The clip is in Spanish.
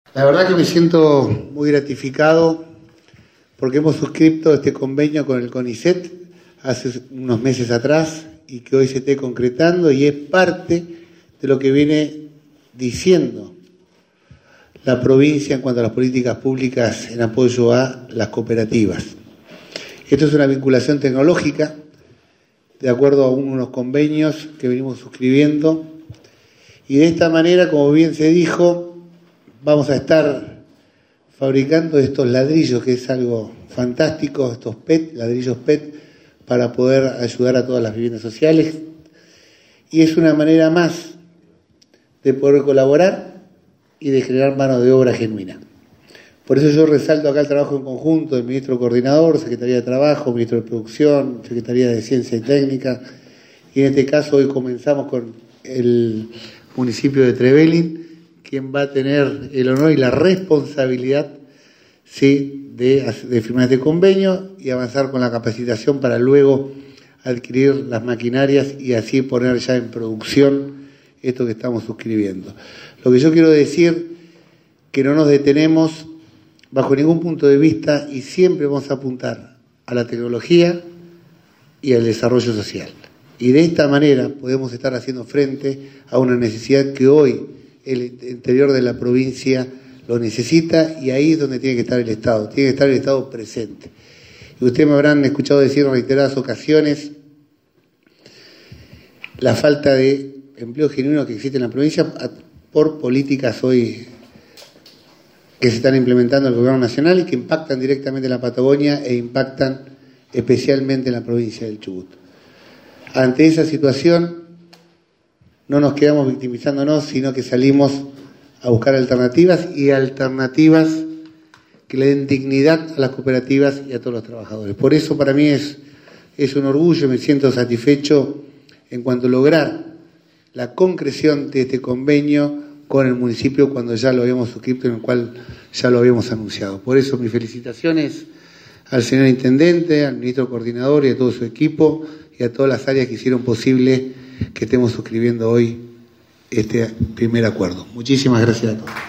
La verdad que me siento muy gratificado porque hemos suscrito este convenio con el CONICET hace unos meses atrás y que hoy se esté concretando y es parte de lo que viene diciendo la provincia en cuanto a las políticas públicas en apoyo a las cooperativas. Esto es una vinculación tecnológica de acuerdo a unos convenios que venimos suscribiendo y de esta manera, como bien se dijo, vamos a estar fabricando estos ladrillos, que es algo fantástico, estos PET, ladrillos PET, para poder ayudar a todas las viviendas sociales. Y es una manera más de poder colaborar y de generar mano de obra genuina. Por eso yo resalto acá el trabajo en conjunto del ministro coordinador, Secretaría de Trabajo, ministro de Producción, Secretaría de Ciencia y Técnica, y en este caso hoy comenzamos con el municipio de Trevelin, quien va a tener el honor y la responsabilidad, ¿sí?, de firmar este convenio y avanzar con la capacitación para luego adquirir las maquinarias y así poner ya en producción esto que estamos suscribiendo. Lo que yo quiero decir, que no nos detenemos bajo ningún punto de vista y siempre vamos a apuntar a la tecnología y al desarrollo social. Y de esta manera podemos estar haciendo frente a una necesidad que hoy el interior de la provincia lo necesita y ahí es donde tiene que estar el Estado, tiene que estar el Estado presente. Y ustedes me habrán escuchado decir en reiteradas ocasiones la falta de empleo genuino que existe en la provincia por políticas hoy que se están implementando en el gobierno nacional y que impactan directamente en la Patagonia e impactan especialmente en la provincia del Chubut. Ante esa situación no nos quedamos victimizándonos, sino que salimos a buscar alternativas y alternativas que le den dignidad a las cooperativas y a todos los trabajadores. Por eso para mí es un orgullo, me siento satisfecho en cuanto a lograr la concreción de este convenio con el municipio cuando ya lo habíamos suscrito, en el cual ya lo habíamos anunciado. Por eso mis felicitaciones al señor Intendente, al ministro coordinador y a todo su equipo y a todas las áreas que hicieron posible que estemos suscribiendo hoy este primer acuerdo. Muchísimas gracias a todos.